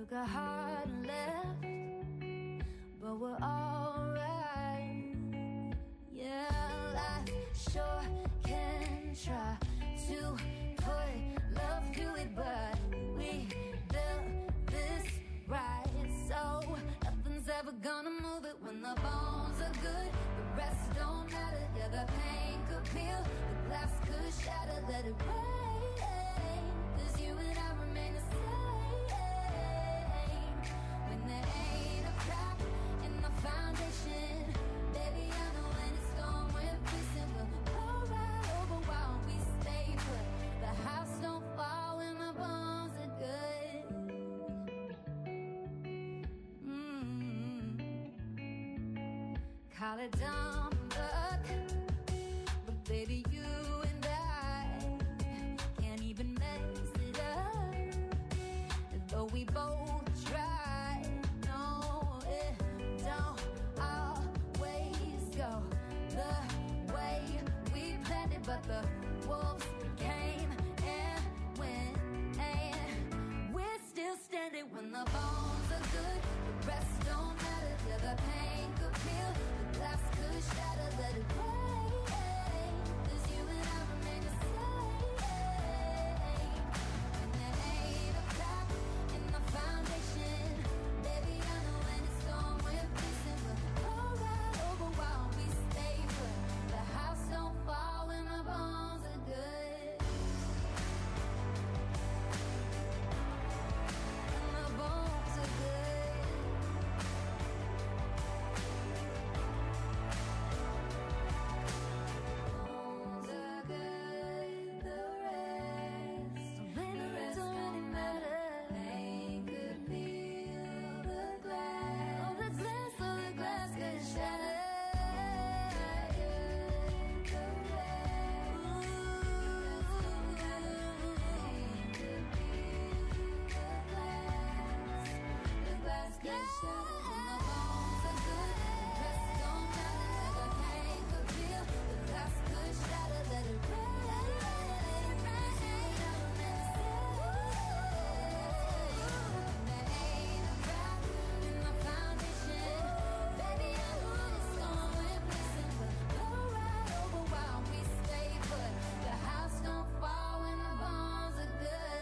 took a hard left, but we're alright. Yeah, life sure can try to put love to it, but we built this right, so nothing's ever gonna move it. When the bones are good, the rest don't matter. Yeah, the pain could peel, the glass could shatter. Let it rain, 'cause you and I remain the same. When there ain't a crack in the foundation, baby, I know when it's gone, we're fixing. We'll go right over while we stay put. The house don't fall when the bones are good. Call it dumb luck, but baby, you and I can't even mess it up. Though we both try, no, it don't always go the way we planned it. But the wolves came and went, and we're still standing. When the bones are good, the rest don't matter. Yeah, the pain could peel, the glass could shatter. Let it rain, 'cause you and I remain the same. When there ain't a crack in the foundation, baby, I know when it's gone, we're fixing. We'll go right over while we stay put. The house don't fall when the bones are good. When the bones are good. Bones are good, the rest don't really matter. Pain could peel the glass. Oh, the glass could shatter. The glass could shatter. When the bones are good, the rest don't matter. The pain could peel, the glass could shatter. Let it rain. There ain't a crack in the foundation, baby, I know it's gone, we're fixing. We'll go right over while we stay put. The house don't fall when the bones are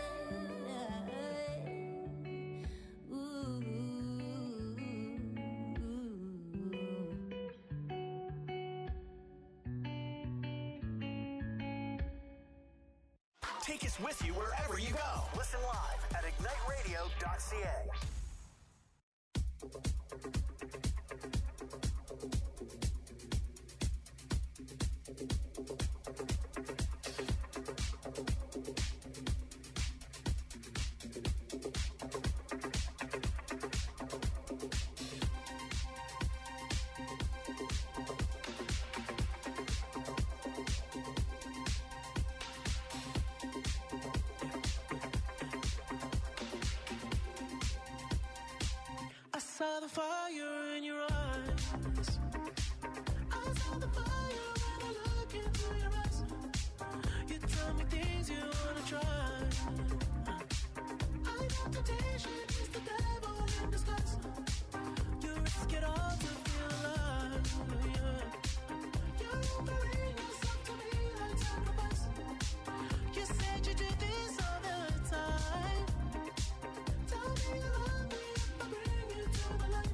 good. Ooh. Take us with you wherever you go. Listen live at igniteradio.ca. I saw the fire in your eyes. I saw the fire when I look into your eyes. You tell me things you wanna try. I know temptation is the devil in disguise. You risk it all to feel alive. Yeah. You're offering yourself to me like sacrifice. You said you do this all the time. Tell me you love me if I bring you to the light.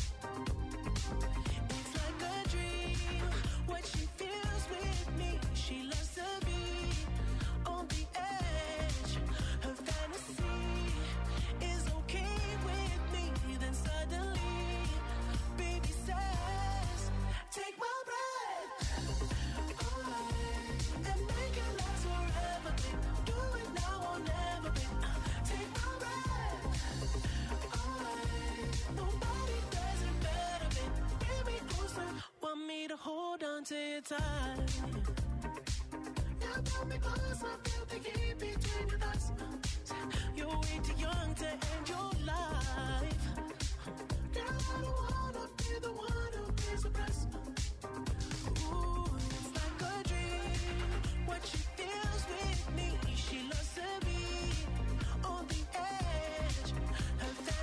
It's like a dream, what she feels with me. She loves to be on the edge. Her fantasy is okay with me. Then suddenly, baby says, take my breath away and make it last forever, babe. Do it now or never, babe. Take my breath away. Nobody does it better, babe. Bring me closer. Want me to hold on to your tight. Yeah, pull me close. I feel the heat between your thighs. You're way too young to end your life. Girl, I don't wanna be the one who pays the price. Ooh, it's like a dream. What she feels with me, she loves to be on the edge. Her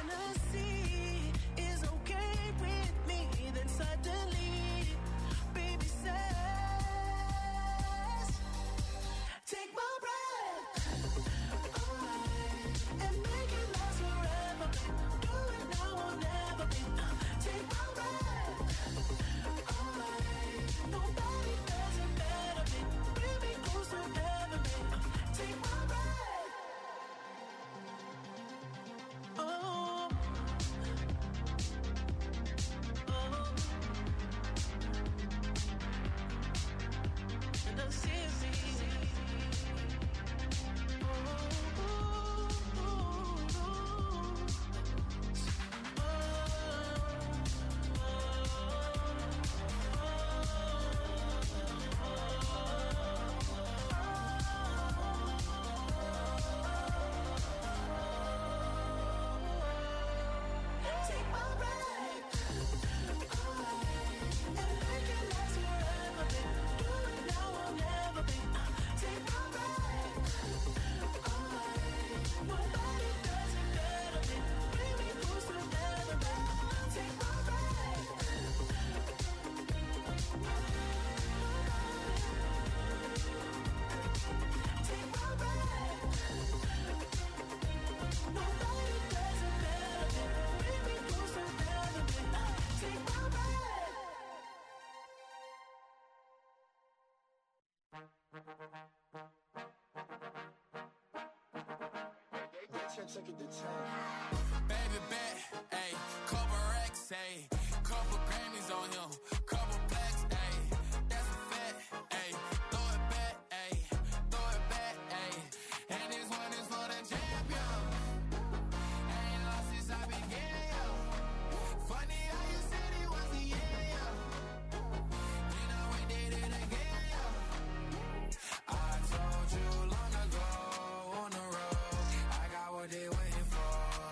Baby bet, ayy, couple racks, ayy, couple Grammys on him, couple blacks, ayy, that's a fact, ayy, throw it back, ayy, throw it back, ayy, and this one is for the champion. Ain't lost since I began, yo. Funny how you said it was the end, you know we did it again, yo. I told you long ago on the road, I got what they waiting for.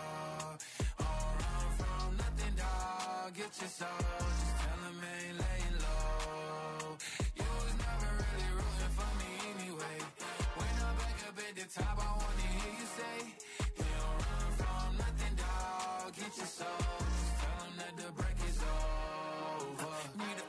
Get your soul, just tell them ain't laying low. You was never really rooting for me anyway. When I'm back up at the top, I wanna hear you say, you don't run from nothing, dog. Get your soul, just tell them that the break is over. Need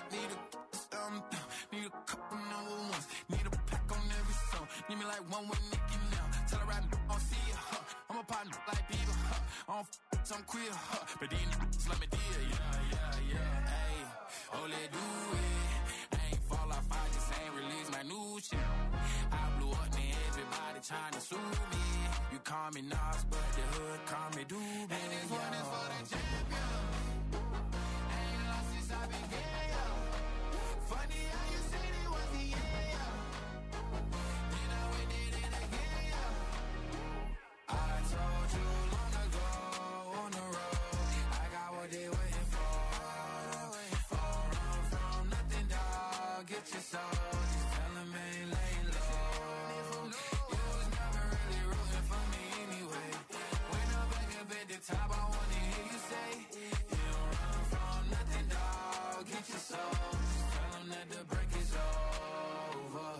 a couple number ones. Need a pack on every song. Need me like one with Nicki now. Tell her right now, I'll see ya, huh. I'm a partner like people, huh. I don't some queer, huh. But these niggas let me deal, yeah, ayy. Oh, let do it. I ain't fall off, I just ain't release my new shit. I blew up, and everybody trying to sue me. You call me Nas, but the hood call me Doobie. And this one is for the champion. Ain't lost since I began, yo. Funny how you said it was the end, yo. You know we did it again, yo. I told you long ago on the road, I got what they waiting for. Don't run from nothing, dog. Get your soul, just tell them ain't laying low. You was never really rooting for me anyway. When I'm back up at the top, I wanna hear you say, you don't run from nothing, dog. Get your soul, just tell them that the break is over.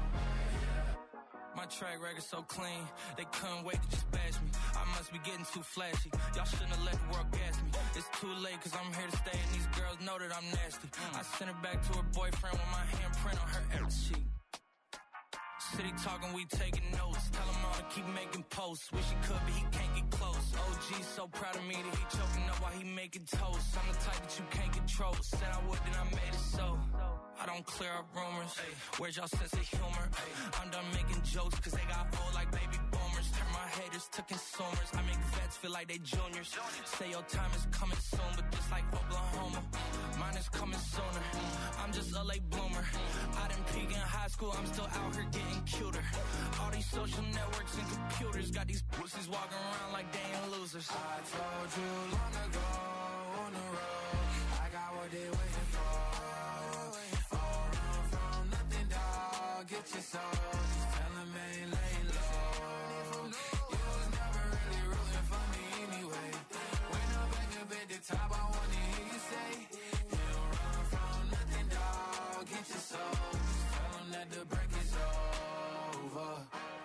My track record so clean, they couldn't wait to just bash me. I must be getting too flashy. Y'all shouldn't have let the world gas me. It's too late cause I'm here to stay and these girls know that I'm nasty. I sent her back to her boyfriend with my handprint on her every sheet. City talking, we taking notes. Tell him all to keep making posts. Wish he could, but he can't get close. OG so proud of me that he choking up while he making toast. I'm the type that you can't control. Said I would, then I made it so. I don't clear up rumors. Where's y'all sense of humor? I'm done making jokes cause they got old like baby boomers. Turn my haters to consumers. I make vets feel like they juniors. Say your time is coming soon, but just like Oklahoma, mine is coming sooner. I'm just a late bloomer. I didn't peak in high school, I'm still out here getting cuter. All these social networks and computers got these pussies walking around like they ain't losers. I told you long ago on the road, I got what they waiting for. Don't run from nothing, dog. Get your soul, just tell them ain't laying low. You was never really rooting for me anyway. When I'm back up at the top, I wanna hear you say, you don't run from nothing, dog. Get your soul, just tell them that the break is over.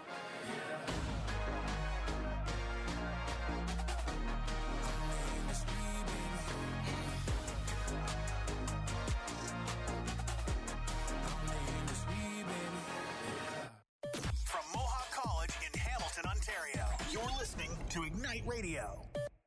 From Mohawk College in Hamilton, Ontario, you're listening to Ignite Radio.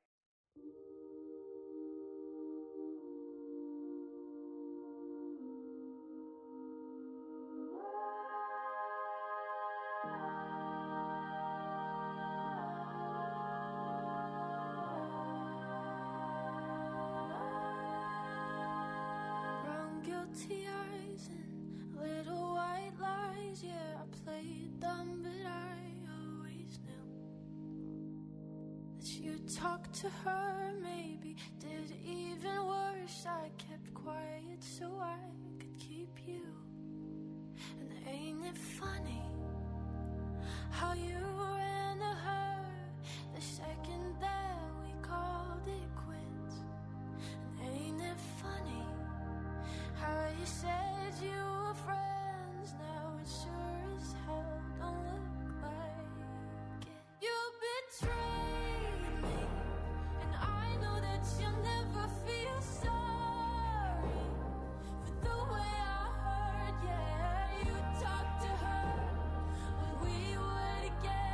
Brown guilty eyes and little white lies. Yeah, I played dumb, but I always knew that you talked to her. Maybe did even worse. I kept quiet so I could keep you. And ain't it funny how you ran to her the second that we called it quits? And ain't it funny how you said you were friends? Now it sure as hell don't look like it. You betrayed me, and I know that you'll never feel sorry for the way I heard. Yeah, you talked to her when we were together.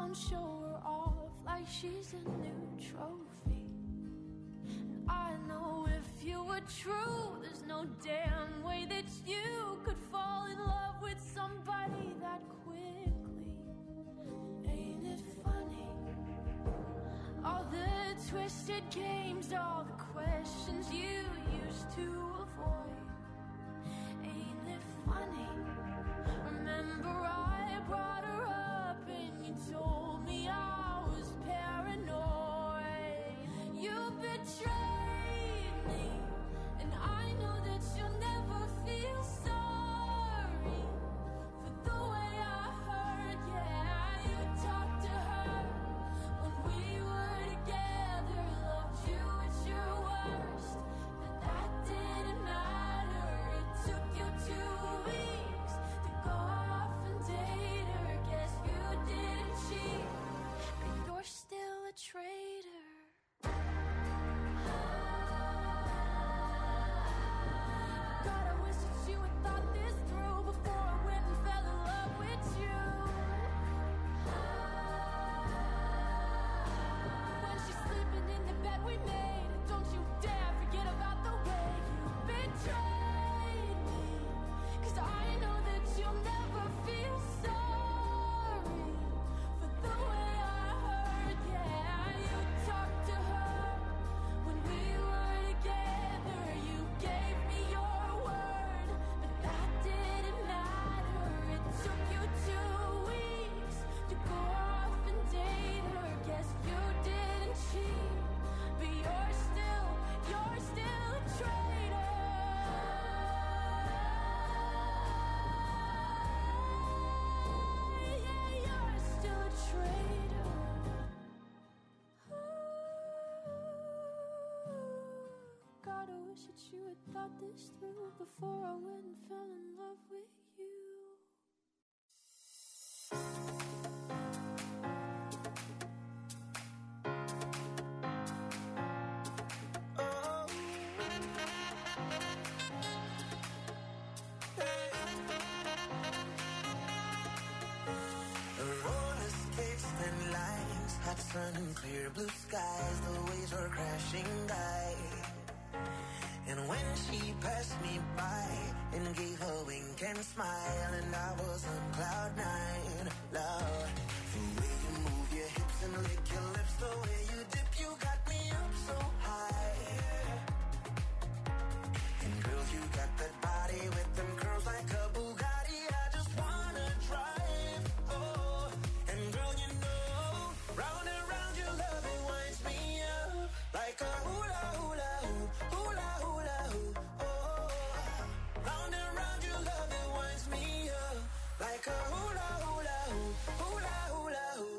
around, show her off like she's a new trophy. And I know if you were true, there's no damn way that you could fall in love with somebody that quickly. Ain't it funny? All the twisted games, all the questions you used to avoid. Ain't it funny? Remember I brought her up and you told me I was paranoid. You betrayed me, and I know that you'll never feel sorry for the way I hurt. Yeah, you talked to her when we were together, loved you at your worst, but that didn't matter. It took you 2 weeks to go off and date her. Guess you didn't cheat, but you're still a traitor. God, I wish that you had thought this through before I went and fell in love with you. When she's sleeping in the bed we made, don't you dare forget about the way you betrayed me. 'Cause I know that you'll never feel sorry for the way I hurt. Yeah, you talked to her when we were together. You gave me your word, but that didn't matter. It took you 2 weeks to go off and date her. Guess you didn't cheat, but you're still a traitor. Yeah, you're still a traitor. God, I wish that you had thought this through before I went and fell in love with you. Roller skates, thin lines, hot sun and clear blue skies. The waves were crashing by. And when she passed me by and gave a wink and smile, and I was on cloud nine, Lord, the way you move your hips and lick your lips, the way you dip, you got me up so high. And girl, you got that body with them curls like a Bugatti. I just wanna drive, oh. And girl, you know, round and round your love, it winds me up like a hula hula hoop, hula hula hoop, oh. Round and round your love, it winds me up like a hula hula hoop, hula hula hoop.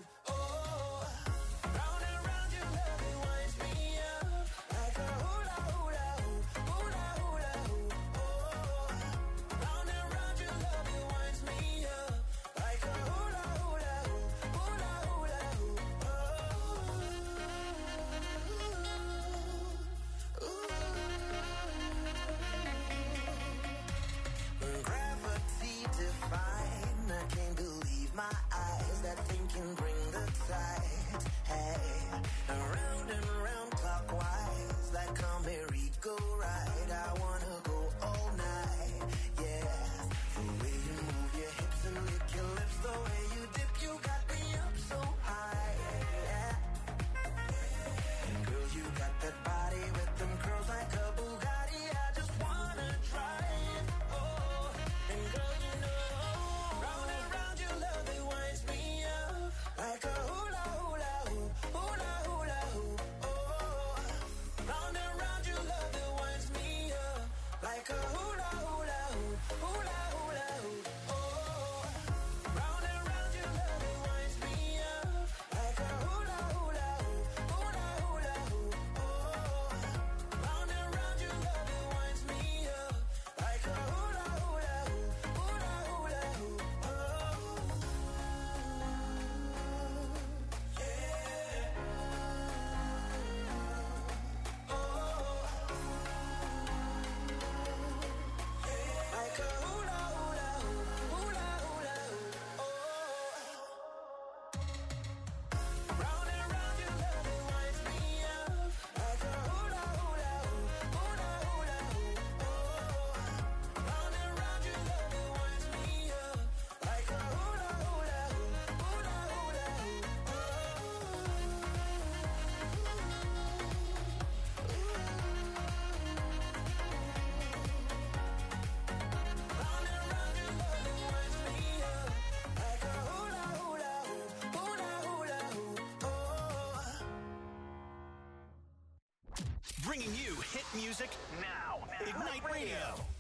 Music now. Ignite Radio.